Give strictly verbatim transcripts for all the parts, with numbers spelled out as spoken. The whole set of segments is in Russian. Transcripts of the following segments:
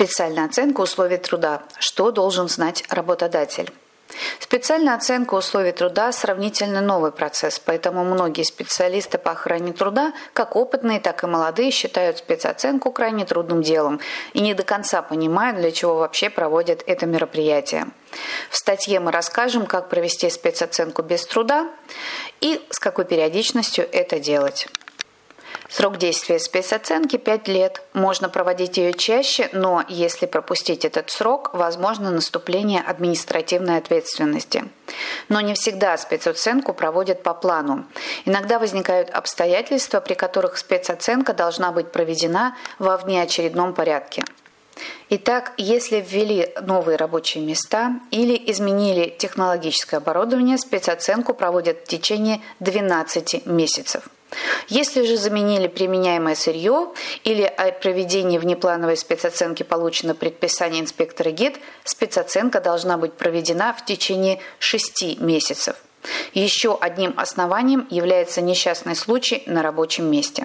Специальная оценка условий труда. Что должен знать работодатель? Специальная оценка условий труда – сравнительно новый процесс, поэтому многие специалисты по охране труда, как опытные, так и молодые, считают спецоценку крайне трудным делом и не до конца понимают, для чего вообще проводят это мероприятие. В статье мы расскажем, как провести спецоценку без труда и с какой периодичностью это делать. Срок действия спецоценки пять лет. Можно проводить ее чаще, но если пропустить этот срок, возможно наступление административной ответственности. Но не всегда спецоценку проводят по плану. Иногда возникают обстоятельства, при которых спецоценка должна быть проведена во внеочередном порядке. Итак, если ввели новые рабочие места или изменили технологическое оборудование, спецоценку проводят в течение двенадцати месяцев. Если же заменили применяемое сырье или о проведении внеплановой спецоценки получено предписание инспектора ГИТ, спецоценка должна быть проведена в течение шести месяцев. Еще одним основанием является несчастный случай на рабочем месте.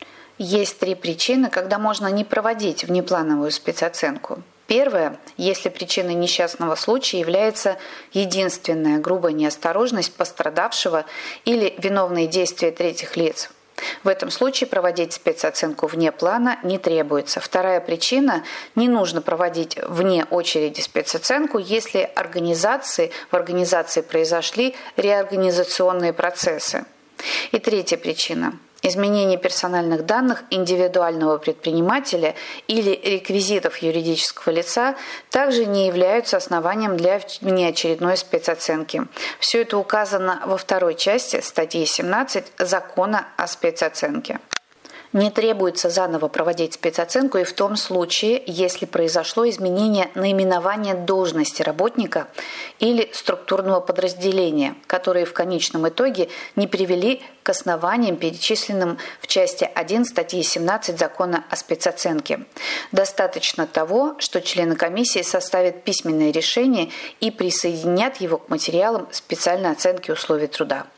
Есть три причины, когда можно не проводить внеплановую спецоценку. Первое, если причиной несчастного случая является единственная грубая неосторожность пострадавшего или виновные действия третьих лиц. В этом случае проводить спецоценку вне плана не требуется. Вторая причина – не нужно проводить вне очереди спецоценку, если организации, в организации произошли реорганизационные процессы. И третья причина – изменение персональных данных индивидуального предпринимателя или реквизитов юридического лица также не являются основанием для внеочередной спецоценки. Все это указано во второй части статьи семнадцать Закона о спецоценке. Не требуется заново проводить спецоценку и в том случае, если произошло изменение наименования должности работника или структурного подразделения, которые в конечном итоге не привели к основаниям, перечисленным в части один статьи семнадцать Закона о спецоценке. Достаточно того, что члены комиссии составят письменное решение и присоединят его к материалам специальной оценки условий труда.